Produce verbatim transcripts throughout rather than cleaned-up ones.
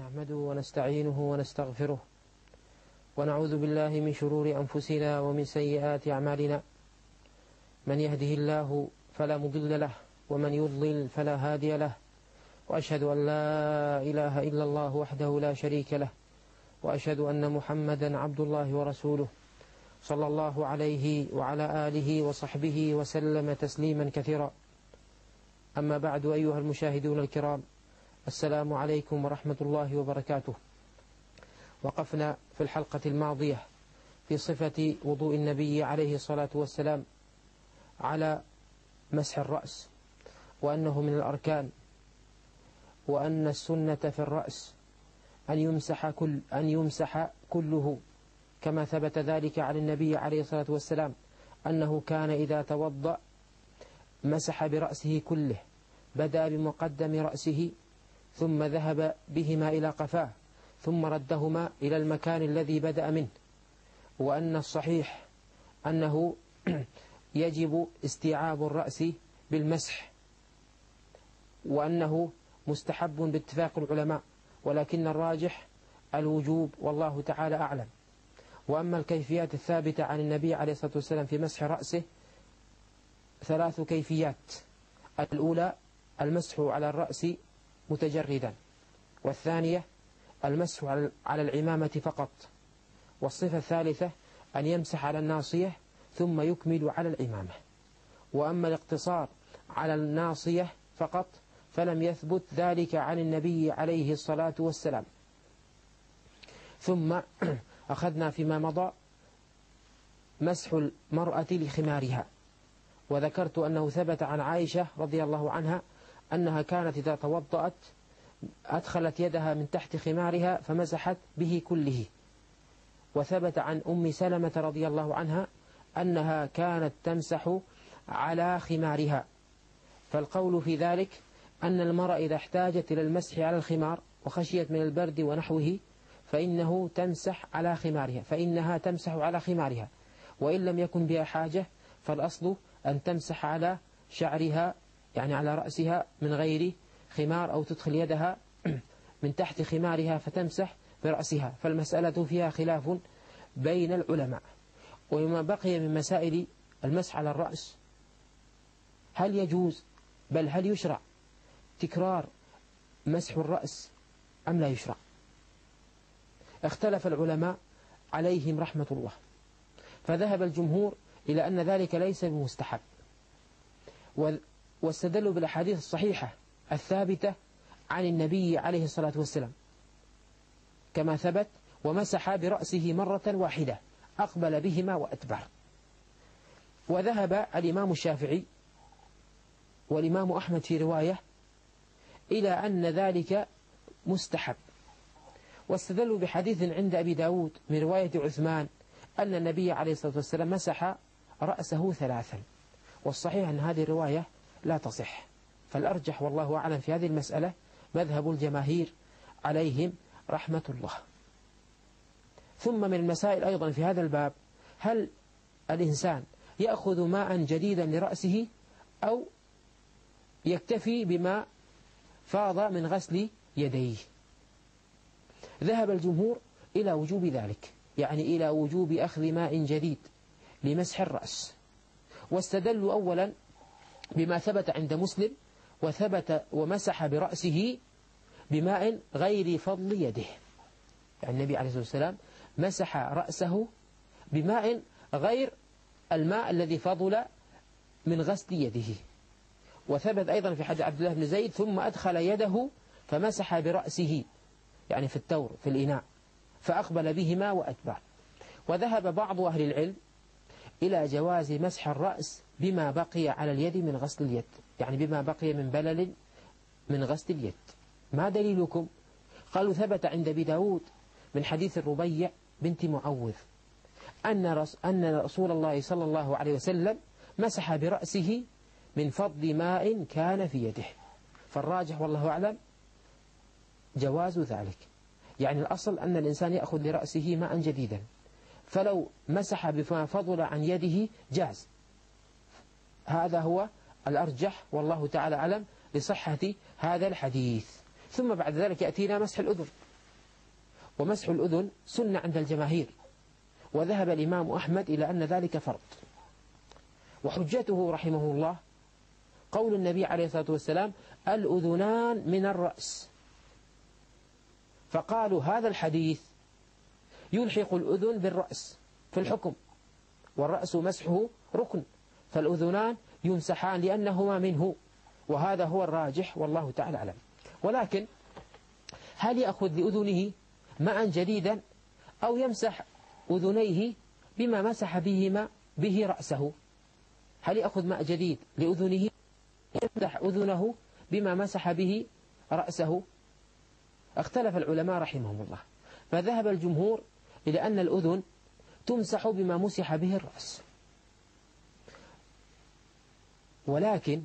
نحمده ونستعينه ونستغفره ونعوذ بالله من شرور أنفسنا ومن سيئات أعمالنا. من يهده الله فلا مضل له ومن يضلل فلا هادي له، وأشهد أن لا إله إلا الله وحده لا شريك له، وأشهد أن محمدا عبد الله ورسوله صلى الله عليه وعلى آله وصحبه وسلم تسليما كثيرا. أما بعد، أيها المشاهدون الكرام، السلام عليكم ورحمة الله وبركاته. وقفنا في الحلقة الماضية في صفة وضوء النبي عليه الصلاة والسلام على مسح الرأس، وأنه من الأركان، وأن السنة في الرأس أن يمسح كل أن يمسح كله، كما ثبت ذلك عن النبي عليه الصلاة والسلام أنه كان إذا توضأ مسح برأسه كله، بدأ بمقدم رأسه ثم ذهب بهما إلى قفاه ثم ردهما إلى المكان الذي بدأ منه، وأن الصحيح أنه يجب استيعاب الرأس بالمسح، وأنه مستحب باتفاق العلماء، ولكن الراجح الوجوب والله تعالى أعلم. وأما الكيفيات الثابتة عن النبي عليه الصلاة والسلام في مسح رأسه ثلاث كيفيات: الأولى المسح على الرأس متجردا، والثانية المسح على العمامة فقط، والصفة الثالثة أن يمسح على الناصية ثم يكمل على العمامة. وأما الاقتصار على الناصية فقط فلم يثبت ذلك عن النبي عليه الصلاة والسلام. ثم أخذنا فيما مضى مسح المرأة لخمارها، وذكرت أنه ثبت عن عائشة رضي الله عنها أنها كانت إذا توضأت أدخلت يدها من تحت خمارها فمسحت به كله. وثبت عن أم سلمة رضي الله عنها أنها كانت تمسح على خمارها. فالقول في ذلك أن المرأة إذا احتاجت إلى المسح على الخمار وخشيت من البرد ونحوه فإنه تمسح على خمارها فإنها تمسح على خمارها، وإن لم يكن بها حاجة فالأصل أن تمسح على شعرها، يعني على رأسها من غير خمار، أو تدخل يدها من تحت خمارها فتمسح برأسها. فالمسألة فيها خلاف بين العلماء. وما بقي من مسائل المسح على الرأس، هل يجوز بل هل يشرع تكرار مسح الرأس أم لا يشرع؟ اختلف العلماء عليهم رحمة الله، فذهب الجمهور إلى أن ذلك ليس بمستحب، واستدلوا بالأحاديث الصحيحة الثابتة عن النبي عليه الصلاة والسلام، كما ثبت: ومسح برأسه مرة واحدة أقبل بهما وأدبر. وذهب الإمام الشافعي والإمام أحمد في رواية إلى أن ذلك مستحب، واستدلوا بحديث عند أبي داود من رواية عثمان أن النبي عليه الصلاة والسلام مسح رأسه ثلاثا، والصحيح أن هذه الرواية لا تصح. فالأرجح والله أعلم في هذه المسألة مذهب الجماهير عليهم رحمة الله. ثم من المسائل أيضا في هذا الباب: هل الإنسان يأخذ ماء جديدا لرأسه أو يكتفي بما فاض من غسل يديه؟ ذهب الجمهور إلى وجوب ذلك، يعني إلى وجوب أخذ ماء جديد لمسح الرأس، واستدلوا أولا بما ثبت عند مسلم: وثبت ومسح برأسه بماء غير فضل يده. يعني النبي عليه الصلاة والسلام مسح رأسه بماء غير الماء الذي فضل من غسل يده. وثبت أيضا في حديث عبد الله بن زيد: ثم أدخل يده فمسح برأسه، يعني في التور في الإناء، فأقبل بهما وأدبر. وذهب بعض أهل العلم إلى جواز مسح الرأس بما بقي على اليد من غسل اليد، يعني بما بقي من بلل من غسل اليد. ما دليلكم؟ قالوا: ثبت عند أبي داود من حديث الربيع بنت معوذ أن رس أن رسول الله صلى الله عليه وسلم مسح برأسه من فضل ماء كان في يده. فالراجح والله أعلم جواز ذلك، يعني الأصل أن الإنسان يأخذ لرأسه ماء جديدا، فلو مسح بما فضل عن يده جاز. هذا هو الأرجح والله تعالى أعلم لصحة هذا الحديث. ثم بعد ذلك يأتينا مسح الأذن، ومسح الأذن سنة عند الجماهير، وذهب الإمام أحمد إلى أن ذلك فرض. وحجته رحمه الله قول النبي عليه الصلاة والسلام: الأذنان من الرأس. فقالوا هذا الحديث يلحق الأذن بالرأس في الحكم، والرأس مسحه ركن، فالأذنان يمسحان لأنهما منه، وهذا هو الراجح والله تعالى أعلم. ولكن هل يأخذ لأذنه ماء جديدا أو يمسح أذنيه بما مسح بهما به رأسه؟ هل يأخذ ماء جديد لأذنه يمسح أذنه بما مسح به رأسه؟ اختلف العلماء رحمهم الله، فذهب الجمهور إلى أن الأذن تمسح بما مسح به الرأس، ولكن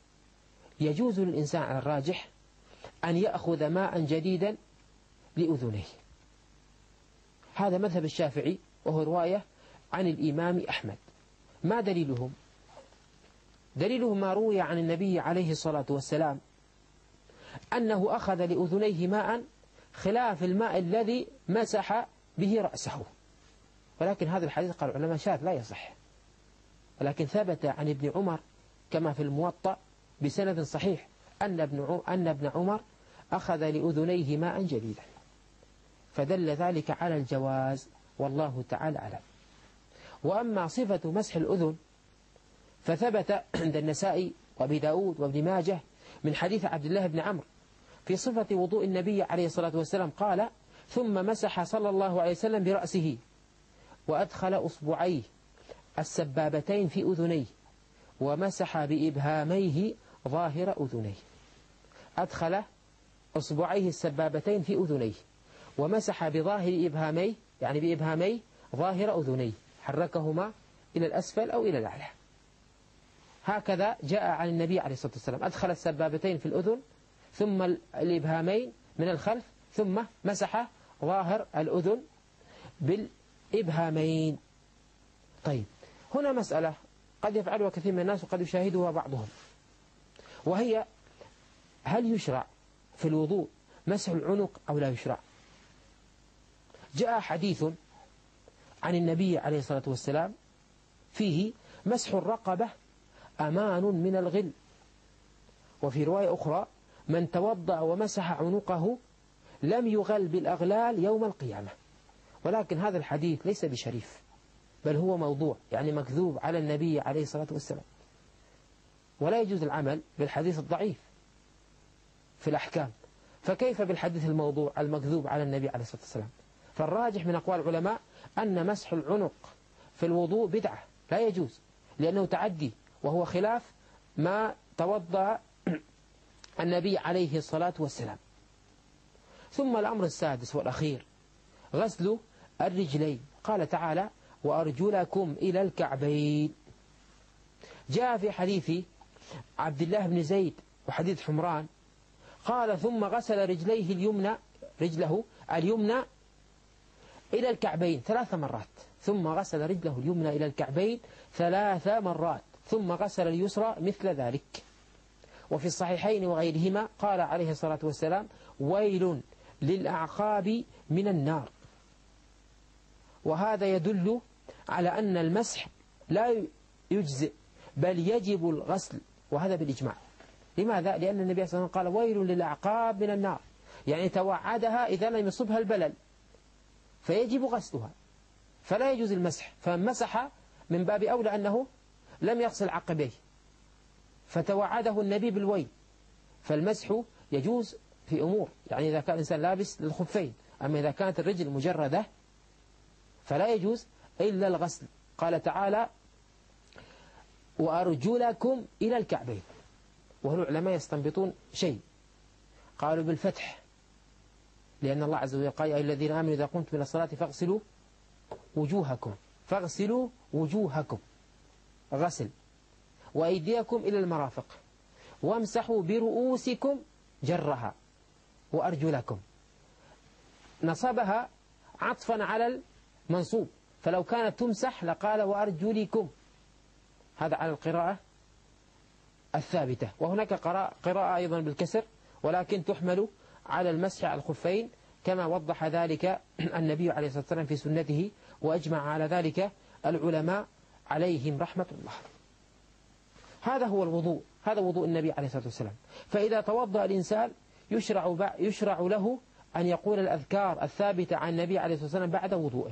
يجوز للإنسان على الراجح أن يأخذ ماء جديدا لأذنيه. هذا مذهب الشافعي، وهو رواية عن الإمام أحمد. ما دليلهم؟ دليلهم ما روي عن النبي عليه الصلاة والسلام أنه أخذ لأذنيه ماء خلاف الماء الذي مسح به رأسه، ولكن هذا الحديث قال العلماء شاذ لا يصح، ولكن ثبت عن ابن عمر كما في الموطأ بسند صحيح أن ابن أن ابن عمر أخذ لأذنيه ماء جديدا، فدل ذلك على الجواز والله تعالى أعلم. وأما صفة مسح الأذن فثبت عند النسائي وأبي داود وابن ماجه من حديث عبد الله بن عمرو في صفة وضوء النبي عليه الصلاة والسلام قال: ثم مسح صلى الله عليه وسلم برأسه وأدخل أصبعيه السبابتين في أذنيه ومسح بإبهاميه ظاهر أذنيه. أدخل أصبعيه السبابتين في أذنيه ومسح بظاهر إبهاميه، يعني بإبهاميه ظاهر أذنيه، حركهما إلى الأسفل أو إلى الأعلى. هكذا جاء عن النبي عليه الصلاة والسلام: أدخل السبابتين في الأذن ثم الإبهامين من الخلف ثم مسح ظاهر الأذن بالإبهامين. طيب، هنا مسألة قد يفعلها كثير من الناس وقد يشاهدها بعضهم، وهي: هل يشرع في الوضوء مسح العنق أو لا يشرع؟ جاء حديث عن النبي عليه الصلاة والسلام فيه: مسح الرقبة أمان من الغل. وفي رواية أخرى: من توضأ ومسح عنقه لم يغل بالأغلال يوم القيامة. ولكن هذا الحديث ليس بشريف، بل هو موضوع، يعني مكذوب على النبي عليه الصلاة والسلام، ولا يجوز العمل بالحديث الضعيف في الأحكام، فكيف بالحديث الموضوع المكذوب على النبي عليه الصلاة والسلام؟ فالراجح من أقوال العلماء أن مسح العنق في الوضوء بدعة لا يجوز، لأنه تعدي، وهو خلاف ما توضأ النبي عليه الصلاة والسلام. ثم الأمر السادس والأخير غسل الرجلين. قال تعالى: وأرجلكم إلى الكعبين. جاء في حديث عبد الله بن زيد وحديث حمران قال: ثم غسل رجليه اليمنى رجله اليمنى إلى الكعبين ثلاث مرات، ثم غسل رجله اليمنى إلى الكعبين ثلاث مرات، ثم غسل اليسرى مثل ذلك. وفي الصحيحين وغيرهما قال عليه الصلاة والسلام: ويل للأعقاب من النار. وهذا يدل على أن المسح لا يجزئ بل يجب الغسل، وهذا بالإجماع. لماذا؟ لأن النبي صلى الله عليه وسلم قال: ويل للأعقاب من النار، يعني توعدها إذا لم يصبها البلل فيجب غسلها، فلا يجوز المسح. فمسح من باب أولى أنه لم يغسل عقبيه، فتوعده النبي بالويل. فالمسح يجوز في أمور، يعني إذا كان الإنسان لابس للخفين، أما إذا كانت الرجل مجردة فلا يجوز إلا الغسل. قال تعالى: وأرجلكم إلى الكعبين. وهنا العلماء يستنبطون شيء، قالوا بالفتح، لأن الله عز وجل قال: يا أيها الذين آمنوا إذا قمتم إلى الصلاة فاغسلوا وجوهكم فاغسلوا وجوهكم غسل، وأيديكم إلى المرافق، وامسحوا برؤوسكم جرها، وأرجلكم. نصبها عطفا على المنصوب، فلو كانت تمسح لقال: وأرجلكم. هذا على القراءة الثابتة. وهناك قراءة أيضا بالكسر، ولكن تحمل على المسح على الخفين كما وضح ذلك النبي عليه الصلاة والسلام في سنته، وأجمع على ذلك العلماء عليهم رحمة الله. هذا هو الوضوء، هذا وضوء النبي عليه الصلاة والسلام. فإذا توضأ الإنسان يشرع, يشرع له أن يقول الأذكار الثابتة عن النبي عليه الصلاة والسلام بعد وضوءه.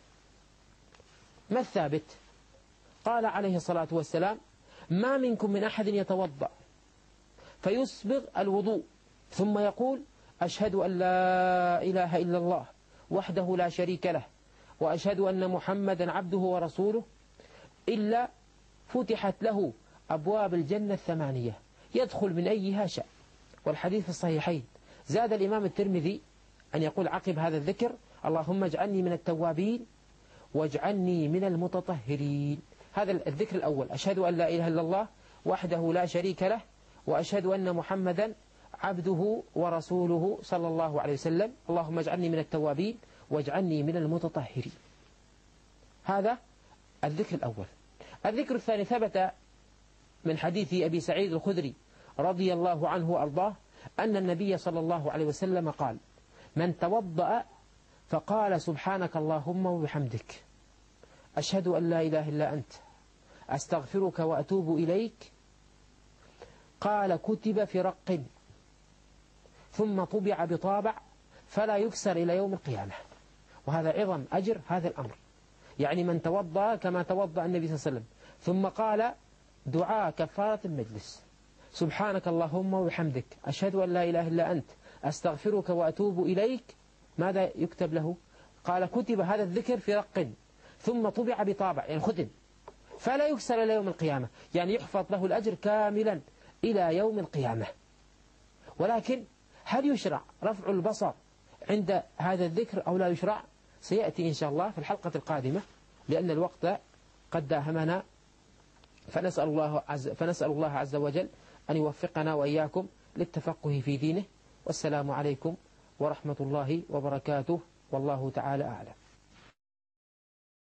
ما الثابت؟ قال عليه الصلاة والسلام: ما منكم من أحد يتوضأ فيسبغ الوضوء ثم يقول: أشهد أن لا إله إلا الله وحده لا شريك له وأشهد أن محمدا عبده ورسوله، إلا فتحت له أبواب الجنة الثمانية يدخل من أيها شاء. والحديث في الصحيحين. زاد الإمام الترمذي أن يقول عقب هذا الذكر: اللهم اجعلني من التوابين واجعلني من المتطهرين. هذا الذكر الأول: أشهد أن لا إله إلا الله وحده لا شريك له وأشهد أن محمدا عبده ورسوله صلى الله عليه وسلم، اللهم اجعلني من التوابين واجعلني من المتطهرين. هذا الذكر الأول. الذكر الثاني ثبت من حديث أبي سعيد الخدري رضي الله عنه وأرضاه أن النبي صلى الله عليه وسلم قال: من توضأ فقال سبحانك اللهم وبحمدك أشهد أن لا إله إلا أنت أستغفرك وأتوب إليك، قال كتب في رق ثم طبع بطابع فلا يكسر إلى يوم القيامة. وهذا عظم أجر هذا الأمر. يعني من توضأ كما توضأ النبي صلى الله عليه وسلم ثم قال دعاء كفارة المجلس: سبحانك اللهم وبحمدك أشهد أن لا إله إلا أنت أستغفرك وأتوب إليك، ماذا يكتب له؟ قال كتب هذا الذكر في رق ثم طبع بطابع، يعني ختم، فلا يكسر إلى يوم القيامة، يعني يحفظ له الأجر كاملا إلى يوم القيامة. ولكن هل يشرع رفع البصر عند هذا الذكر أو لا يشرع؟ سيأتي إن شاء الله في الحلقة القادمة، لأن الوقت قد داهمنا. فنسأل الله عز, فنسأل الله عز وجل أن يوفقنا وإياكم للتفقه في دينه. والسلام عليكم ورحمة الله وبركاته، والله تعالى أعلم.